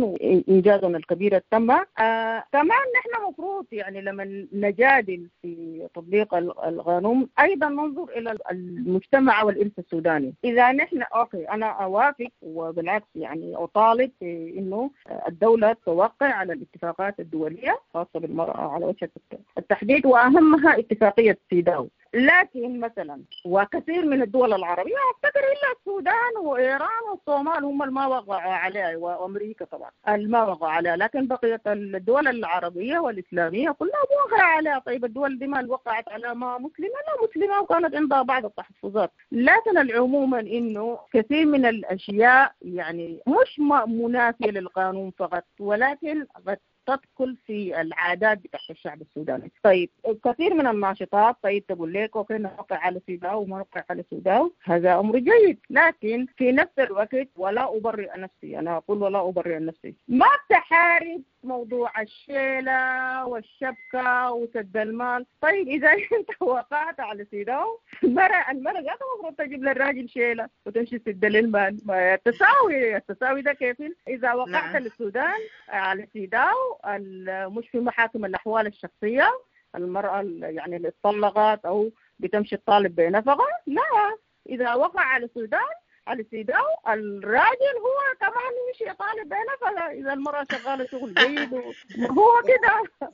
وإنجازنا الكبير تم. كمان نحن مفروض يعني لما نجادل في تطبيق القانون أيضا ننظر إلى المجتمع والإنس السوداني. إذا نحن أوكي أنا أوافق وبالعكس يعني أطالب إنه الدولة توقع على الاتفاقات الدولية خاصة بالمرأة على وجه التحديد، وأهمها اتفاقية سيداو. لكن مثلا وكثير من الدول العربية أفتكر إلا السودان وإيران والصومال هم اللي ما وقعوا عليها، وأمريكا طبعا ما وقعوا عليها، لكن بقية الدول العربية والإسلامية كلها وقعوا عليها. طيب الدول دي ما وقعت على ما مسلمة؟ لا مسلمة وكانت عندها بعض التحفظات. لكن عموما إنه كثير من الأشياء يعني مش منافية للقانون فقط، ولكن تدخل في العادات بتاعت الشعب السوداني. طيب كثير من الناشطات طيب تقول لك اوكي نوقع على سيداو وما نوقع على سيداو، هذا امر جيد، لكن في نفس الوقت ولا ابرئ نفسي، انا اقول ولا ابرئ نفسي، ما بتحارب موضوع الشيله والشبكه وسد المال. طيب اذا انت وقعت على سيداو المرأة ذاتها المفروض تجيب للراجل شيله وتمشي تسد المال. التساوي ده كيف؟ اذا وقعت للسودان على سيداو مش في محاكم الأحوال الشخصية المرأة يعني اللي اتطلقت أو بتمشي الطالب بنفقة، لا، إذا وقع على سيداو الراجل هو كمان يمشي يطالب بنفقة إذا المرأة شغالة شغل جيد هو كده.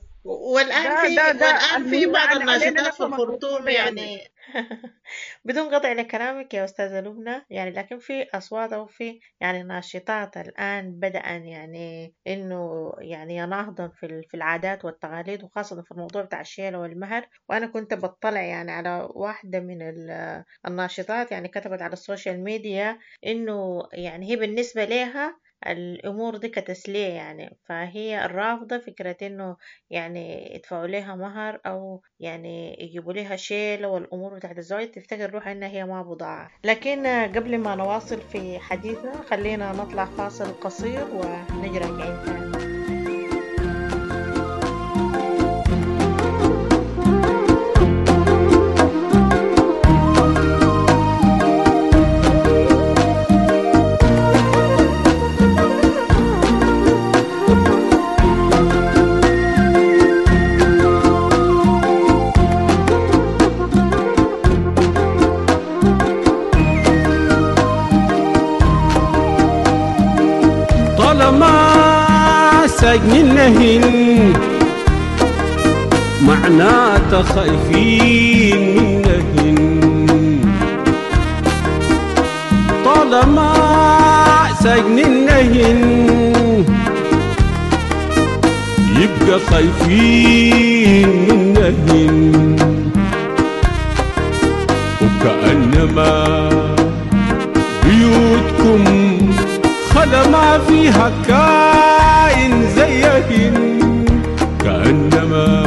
والآن في بعض الناشطات في الخرطوم يعني بدون قطع لكلامك يا أستاذة لبنى يعني، لكن في أصوات أو في يعني ناشطات الآن بدأ يعني إنه يعني يناهضن في العادات والتقاليد، وخاصة في الموضوع بتاع الشيلة والمهر. وأنا كنت بطلع يعني على واحدة من الناشطات يعني كتبت على السوشيال ميديا إنه يعني هي بالنسبة لها الأمور دي كتسلية يعني، فهي الرافضة فكرة إنه يعني يدفعوا لها مهر أو يعني يجيبوا لها شيلة والأمور بتاعت الزواج، تفتكر روحها إنها هي ما بضاعة. لكن قبل ما نواصل في حديثنا خلينا نطلع فاصل قصير ونجي راجعين تاني. ساجنينهن معناته خايفين منهن، طالما ساجنينهن يبقى خايفين منهن، وكأنما بيوتكم خلا ما فيها كائن زيهن، كأنما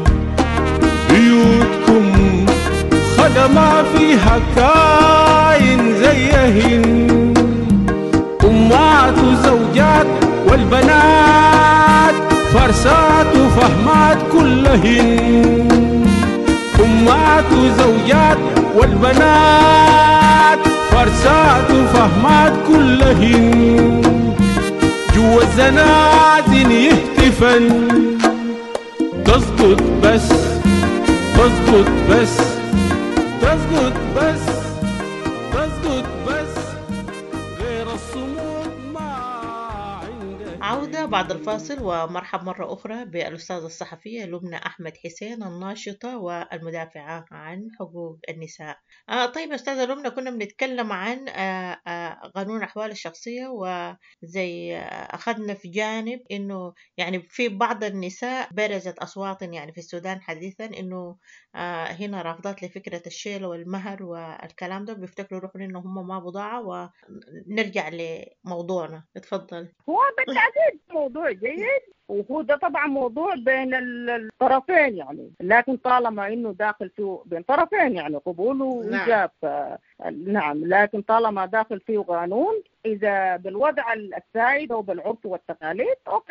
بيوتكم خلا ما فيها كائن زيهن، أمات وزوجات والبنات فرسات وفهمات كلهن، أمات وزوجات والبنات فرسات وفهمات كلهن، جوا الزنازين يهتفن تسقط بس تسقط بس تسقط بس تسقط بس غير الصمود ما عنده. عودة بعد الفاصل ومرحب مرة أخرى بالأستاذة الصحفية لبنى أحمد حسين الناشطة والمدافعة عن حقوق النساء. طيب أستاذة لبنى، كنا بنتكلم عن قانون الأحوال الشخصية، وزي أخذنا في جانب إنه يعني في بعض النساء برزت أصوات يعني في السودان حديثا إنه هنا رافضات لفكرة الشيلة والمهر والكلام ده، بيفتكروا روحهم إنه هم ما بضاعة. ونرجع لموضوعنا، اتفضل. هو بالتأكيد موضوع جيد، وهو ده طبعا موضوع بين الطرفين يعني، لكن طالما انه داخل فيه بين طرفين يعني قبول وإيجاب نعم، لكن طالما داخل فيه قانون، اذا بالوضع السائد او بالعرف والتقاليد اوكي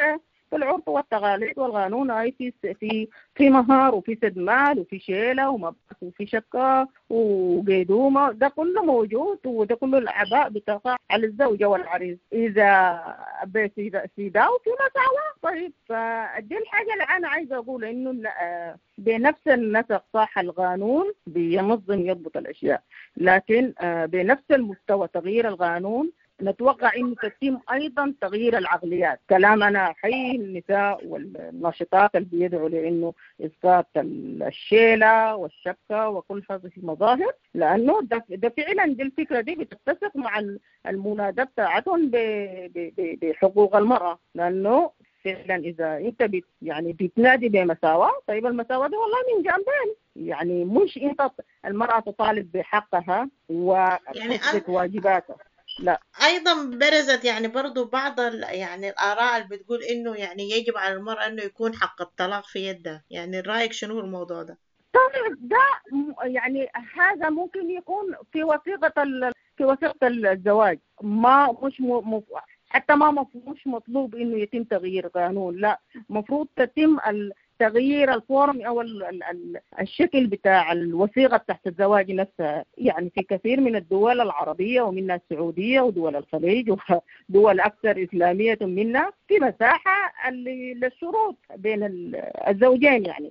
في العرف والتقاليد والقانون، أي في مهار وفي سد مال وفي شيلة ومبحث وفي شقة وقيدومة، ده كله موجود، وده كله الأعباء بتقع على الزوجة والعريس إذا سيداء وفي مساواة. طيب فدي الحاجة اللي أنا عايزة أقول إنه بنفس النسق صح القانون بينظم يضبط الأشياء، لكن بنفس المستوى تغيير القانون نتوقع إنه تتم أيضا تغيير العقليات. كلام أنا حي النساء والناشطات اللي بيدعوا لإنه إسقاط الشيلة والشبكة وكل هذه المظاهر، لأنه ده فعلا دي الفكرة دي بتتسق مع المناداة بتاعتهم بحقوق المرأة، لأنه فعلا إذا أنت يعني بتنادي بمساواة، طيب المساواة دي والله من جانبين، يعني مش أنت المرأة تطالب بحقها وتثبت واجباتها، لا. أيضا برزت يعني برضو بعض يعني الآراء اللي بتقول إنه يعني يجب على المرأة إنه يكون حق الطلاق في يدها، يعني رأيك شنو الموضوع ده؟ طيب ده يعني هذا ممكن يكون في وثيقة الزواج، ما مش حتى مش مطلوب إنه يتم تغيير قانون، لا، مفروض تتم تغيير الفورم أو الشكل بتاع الوثيقة تحت الزواج نفسها. يعني في كثير من الدول العربية ومنها السعودية ودول الخليج ودول أكثر إسلامية منها في مساحة للشروط بين الزوجين، يعني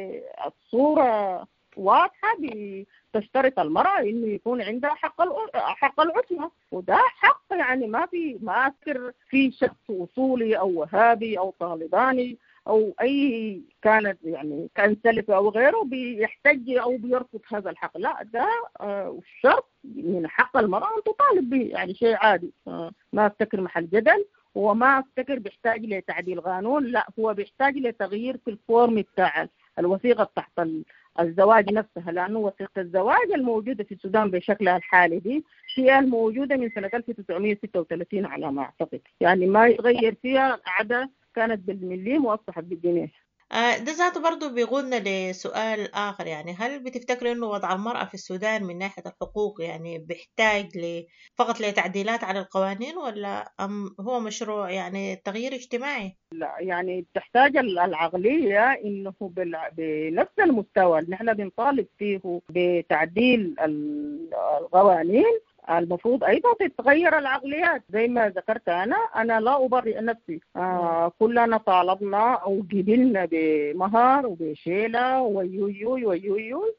بالصورة واضحة تشترط المرأة إنه يكون عندها حق العصمة، وده حق يعني ما أذكر في شخص أصولي أو وهابي أو طالباني أو أي كانت يعني كان سلفي أو غيره بيحتج أو بيرفض هذا الحق، لا، ده الشرط من حق المرأة أن تطالب به، يعني شيء عادي، ما أفتكر محل جدل، وما أفتكر بيحتاج لتعديل قانون، لا، هو بيحتاج لتغيير في الفورم بتاع الوثيقة تحت الزواج نفسها، لأنه وثيقة الزواج الموجودة في السودان بشكلها الحالي دي هي الموجودة من سنة 1936 على ما أعتقد، يعني ما يتغير فيها، عادة كانت بالمليم وأصبحت بالجنيه. ده ذاته برضو بيقودنا لسؤال آخر، يعني هل بتفتكر إنه وضع المرأة في السودان من ناحية الحقوق يعني بيحتاج فقط لتعديلات على القوانين، ولا هو مشروع يعني تغيير اجتماعي؟ لا، يعني تحتاج العقلية إنه بنفس المستوى اللي نحن بنطالب فيه بتعديل القوانين، المفروض أيضا تتغير العقليات. زي ما ذكرت أنا لا أبرئ نفسي، كلنا طالبنا أو قبلنا بمهر وبشيلة ويويوي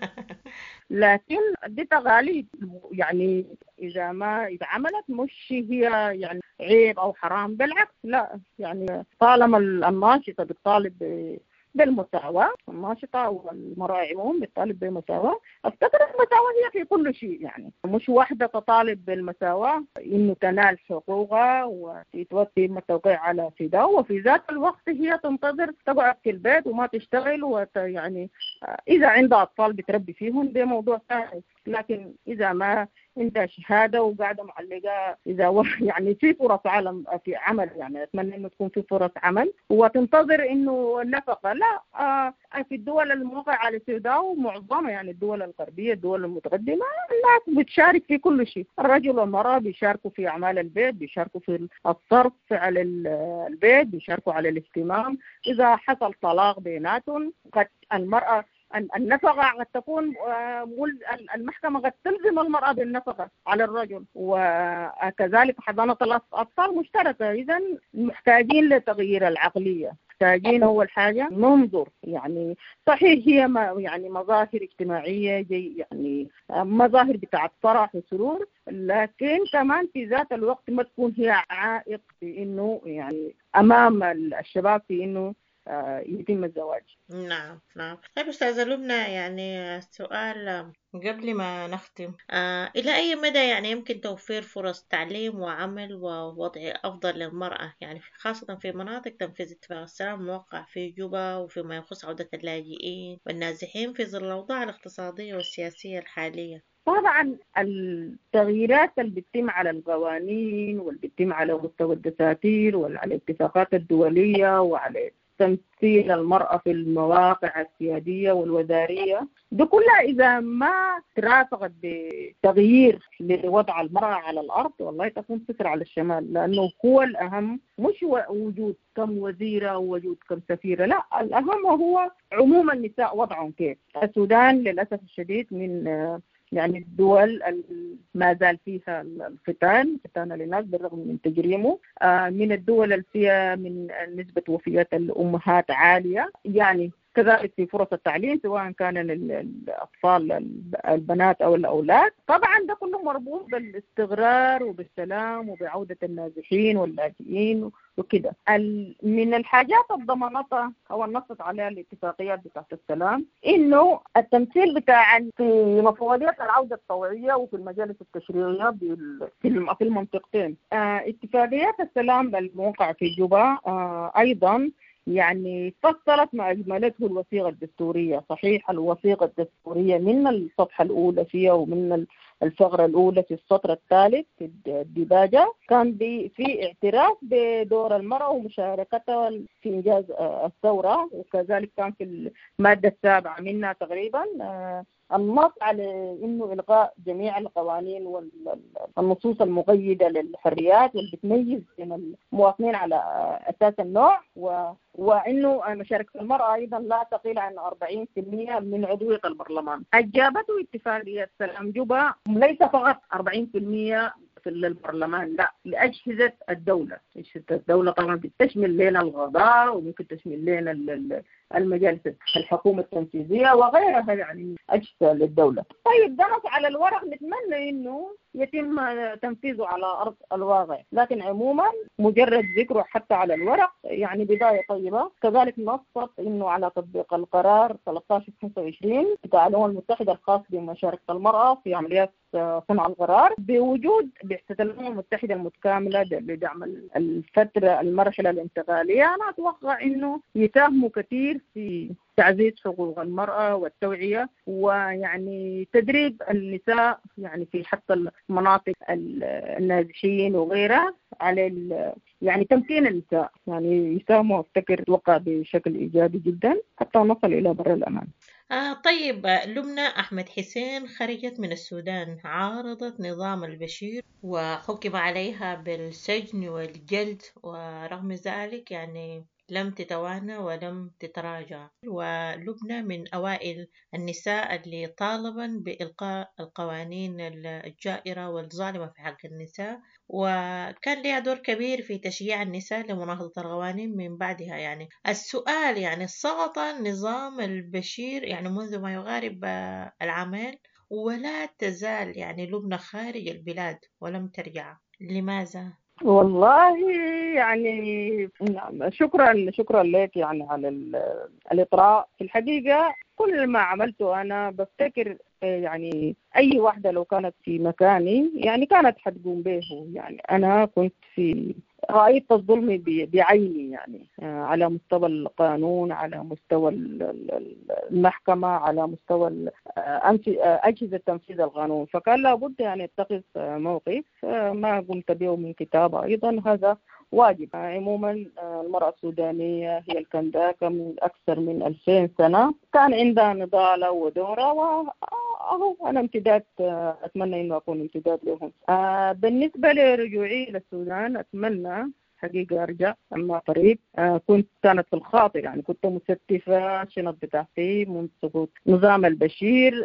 لكن دي تقاليد، يعني إذا عملت مش هي يعني عيب أو حرام، بالعكس، لا، يعني طالما الناشطة بتطالب بالمساواة، الناشطة والمرأة عموما بتطالب بالمساواة، أفتكر المساواة هي في كل شيء، يعني مش واحدة تطالب بالمساواة إنه تنال حقوقها وتتم التوقيع على فداء، وفي ذات الوقت هي تنتظر تقعد في البيت وما تشتغل، يعني إذا عندها أطفال بتربي فيهم ده موضوع ثاني، لكن إذا ما عندها شهادة وقاعدة معلقة، إذا يعني في فرص في عمل، يعني أتمنى إنه تكون في فرص عمل وتنتظر إنه النفقة، لا، في الدول الموقعة على السوداء ومعظمها يعني الدول الغربية الدول المتقدمة الناس بتشارك في كل شيء، الرجل والمرأة بيشاركوا في أعمال البيت، بيشاركوا في الصرف على البيت، بيشاركوا على الاهتمام، إذا حصل طلاق بيناتهم قد المرأة النفقة قد تكون المحكمة قد تلزم المرأة بالنفقة على الرجل، وكذلك حضانة الأطفال مشتركة. إذن محتاجين لتغيير العقلية، محتاجين أول حاجة ننظر، يعني صحيح هي يعني مظاهر اجتماعية يعني مظاهر بتاعت فرح وسرور، لكن كمان في ذات الوقت ما تكون هي عائق في إنه يعني أمام الشباب في إنه يتم الزواج. نعم. طيب أستاذة لبنى، يعني سؤال قبل ما نختم، إلى أي مدى يعني يمكن توفير فرص تعليم وعمل ووضع أفضل للمرأة، يعني خاصة في مناطق تنفيذ اتفاق السلام الموقع في جوبا، وفيما يخص عودة اللاجئين والنازحين في ظل الأوضاع الاقتصادية والسياسية الحالية؟ طبعا التغييرات اللي بتتم على القوانين واللي بتتم على مستوى الدساتير وعلى الاتفاقات الدولية وعلى تمثيل المرأة في المواقع السيادية والوزارية، دي كلها إذا ما ترافقت بتغيير لوضع المرأة على الأرض والله تكون فكرة على الشمال، لأنه هو الأهم مش وجود كم وزيرة أو وجود كم سفيرة، لا، الأهم هو عموم النساء وضعهم كيف. السودان للأسف الشديد من يعني الدول ما زال فيها الختان للناس بالرغم من تجريمه، من الدول اللي فيها من نسبة وفيات الأمهات عالية، يعني كذلك في فرص التعليم سواء كان الأطفال البنات أو الأولاد. طبعا ده كله مربوط بالاستقرار وبالسلام وبعودة النازحين واللاجئين وكده. من الحاجات الضمانتها أو النصت عليها الاتفاقيات بتاعت السلام إنه التمثيل بتاع في مفوضيات العودة الطوعية وفي المجالس التشريعية في المنطقتين. اتفاقيات السلام الموقع في جوبا أيضا يعني فصلت ما أجملته الوثيقة الدستورية. صحيح الوثيقة الدستورية من الصفحة الأولى فيها ومن الفقرة الأولى في السطر الثالث في الديباجة كان في اعتراف بدور المرأة ومشاركتها في إنجاز الثورة، وكذلك كان في المادة 7 منها تقريبا النص على إنه إلغاء جميع القوانين والنصوص المقيدة للحريات واللي بتميز بين المواطنين على أساس النوع، وإنه مشاركة المرأة أيضا لا تقل عن 40% من عضوية البرلمان. أجابته اتفاقية سلام جوبا ليس فقط 40% في البرلمان، لا، لأجهزة الدولة. أجهزة الدولة طبعا بتشمل لنا القضاء وممكن تشمل لنا المجالس الحكومة التنفيذية وغيرها، يعني أجهزة للدولة. طيب ده نص على الورق، نتمنى إنه يتم تنفيذه على أرض الواقع، لكن عموما مجرد ذكره حتى على الورق يعني بداية طيبة. كذلك نصت إنه على تطبيق القرار 1325 بتاع الأمم المتحدة الخاص بمشاركة المرأة في عمليات صنع القرار بوجود بعثة الأمم المتحدة المتكاملة لدعم المرحلة الانتقالية. أنا أتوقع إنه يساهموا كثير في تعزيز حقوق المرأة والتوعية ويعني تدريب النساء يعني في حتى المناطق النازحين وغيرها على يعني تمكين النساء، يعني يساهموا أفتكر أتوقع بشكل إيجابي جدا حتى نصل إلى بر الأمان. طيب لبنى أحمد حسين خرجت من السودان، عارضت نظام البشير وحكم عليها بالسجن والجلد، ورغم ذلك يعني لم تتوانى ولم تتراجع، ولبنى من أوائل النساء اللي طالبا بإلقاء القوانين الجائرة والظالمة في حق النساء، وكان لها دور كبير في تشجيع النساء لمناهضة القوانين من بعدها. يعني السؤال يعني سقط نظام البشير يعني منذ ما يقارب العامين، ولا تزال يعني لبنى خارج البلاد ولم ترجع، لماذا؟ والله يعني شكرا لك يعني على الإطراء. في الحقيقة كل ما عملته أنا بفتكر يعني أي واحدة لو كانت في مكاني يعني كانت حتقوم به. يعني أنا كنت رأيت الظلم بعيني، يعني على مستوى القانون، على مستوى المحكمة، على مستوى أجهزة تنفيذ القانون، فكان لابد يعني اتخذ موقف ما قمت به من كتابة أيضا، هذا واجب. عموما المرأة السودانية هي الكنداكة من أكثر من 2000 سنة، كان عندها نضالة ودورة، وأهو أنا امتداد، أتمنى إنه أكون امتداد لهم. بالنسبة لرجوعي للسودان أتمنى حقيقة أرجع أما قريب. كانت في الخاطر، يعني كنت مستفة الشنط بتاعتي منذ سقوط نظام البشير.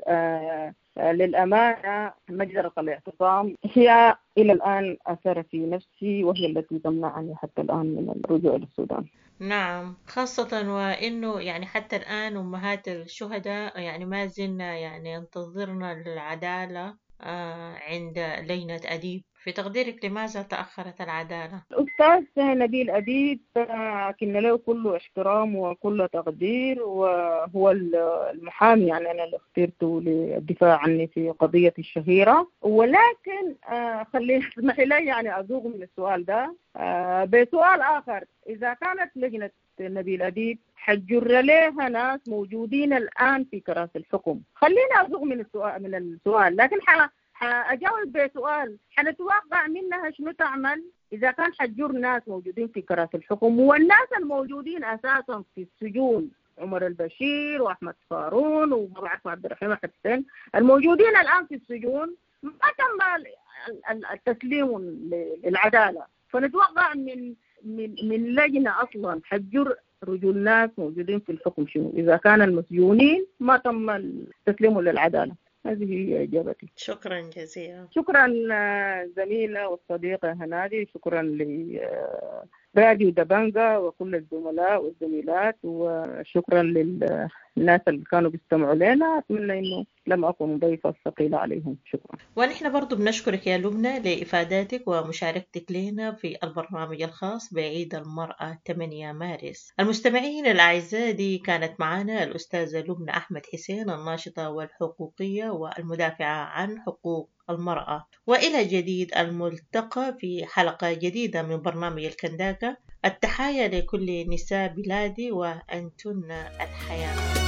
للأمانة مجزرة الاعتصام هي إلى الآن أثر في نفسي، وهي التي تمنعني حتى الآن من الرجوع للسودان. نعم، خاصة وإنه يعني حتى الآن أمهات الشهداء يعني ما زلنا يعني انتظرنا العدالة عند لجنة أديب. في تقديرك لماذا تأخرت العدالة؟ الأستاذ نبيل أديب كنا له كل احترام وكل تقدير، وهو المحامي يعني أنا اللي اخترته للدفاع عني في قضية الشهيرة، ولكن خليني اسمح لي يعني أزوغ من السؤال ده بسؤال آخر. إذا كانت لجنة نبيل أديب حجر لها ناس موجودين الآن في كراسي الحكم، خليني أزوغ من السؤال، لكن أجاوب بسؤال. حنتوقع منها شنو تعمل إذا كان حجور ناس موجودين في كراسي الحكم، والناس الموجودين أساسا في السجون عمر البشير وأحمد فارون وما بعرف عبد الرحيم حسين الموجودين الآن في السجون، ما تم التسليم للعدالة. فنتوقع من لجنة أصلا حجر رجل ناس موجودين في الحكم شنو إذا كان المسجونين ما تم تسليمهم للعدالة. هذه هي إجابتي. شكرا جزيلا. شكرا زميلة والصديقة هنادي، شكرا لراديو دبنجة وكل الزملاء والزميلات، وشكرا للناس اللي كانوا بيستمعوا لنا. أتمنى إنه لم أكن ضيفة ثقيلة عليهم. شكرا. ونحن برضو بنشكرك يا لبنى لإفاداتك ومشاركتك لنا في البرنامج الخاص بعيد المرأة 8 مارس. المستمعين الأعزاء، دي كانت معنا الأستاذة لبنى أحمد حسين، الناشطة والحقوقية والمدافعة عن حقوق المرأة. وإلى جديد الملتقى في حلقة جديدة من برنامج الكنداكة. التحايا لكل نساء بلادي وأنتن الحياة.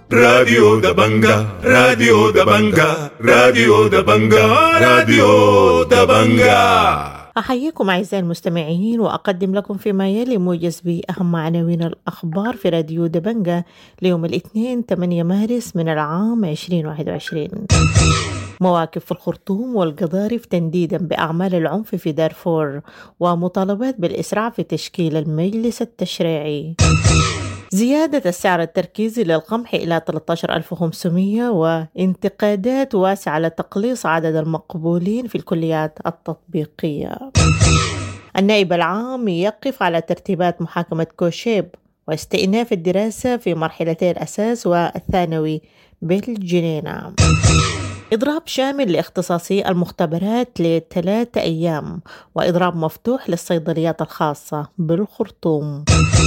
راديو دبنجا راديو دبنجا راديو دبنجا راديو دبنجا. أحييكم أعزائي المستمعين وأقدم لكم فيما يلي موجز بأهم عناوين الأخبار في راديو دبنجا ليوم الاثنين 8 مارس من العام 2021. مواقف في الخرطوم والقضارف تنديدا بأعمال العنف في دارفور، ومطالبات بالإسراع في تشكيل المجلس التشريعي. زيادة السعر التركيزي للقمح إلى 13,500، وانتقادات واسعة لتقليص عدد المقبولين في الكليات التطبيقية. النائب العام يقف على ترتيبات محاكمة كوشيب واستئناف الدراسة في مرحلتي الأساس والثانوي بالجنينة. إضراب شامل لاختصاصي المختبرات ل3 أيام، وإضراب مفتوح للصيدليات الخاصة بالخرطوم.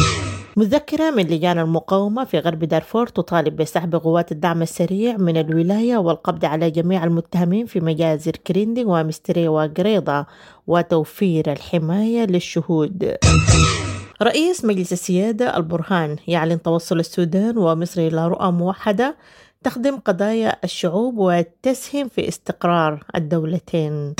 مذكرة من لجان المقاومة في غرب دارفور تطالب بسحب قوات الدعم السريع من الولاية والقبض على جميع المتهمين في مجازر كريندينغ ومستري وقريضة وتوفير الحماية للشهود. رئيس مجلس السيادة البرهان يعلن توصل السودان ومصر إلى رؤى موحدة تخدم قضايا الشعوب وتسهم في استقرار الدولتين.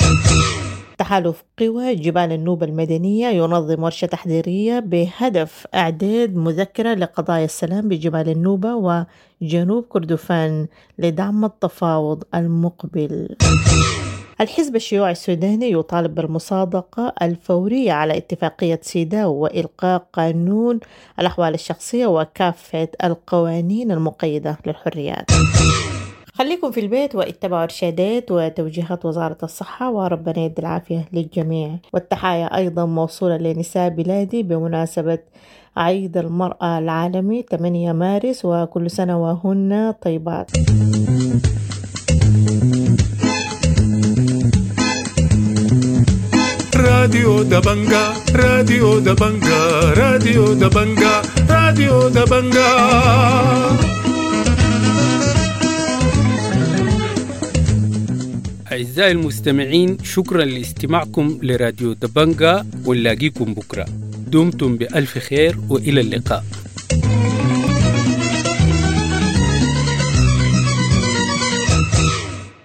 تحالف قوى جبال النوبة المدنية ينظم ورشة تحضيرية بهدف إعداد مذكرة لقضايا السلام بجبال النوبة وجنوب كردفان لدعم التفاوض المقبل. الحزب الشيوعي السوداني يطالب بالمصادقة الفورية على اتفاقية سيداو وإلقاء قانون الأحوال الشخصية وكافة القوانين المقيدة للحريات. خليكم في البيت واتبعوا إرشادات وتوجيهات وزارة الصحة، وربنا يدي العافية للجميع. والتحايا أيضا موصولة لنساء بلادي بمناسبة عيد المرأة العالمي 8 مارس، وكل سنة وهن طيبات. راديو دبنجا راديو دبنجا راديو دبنجا راديو دبنجا. أعزائي المستمعين، شكرا لاستماعكم لراديو دبنجا، ونلاقيكم بكرة. دمتم بألف خير وإلى اللقاء.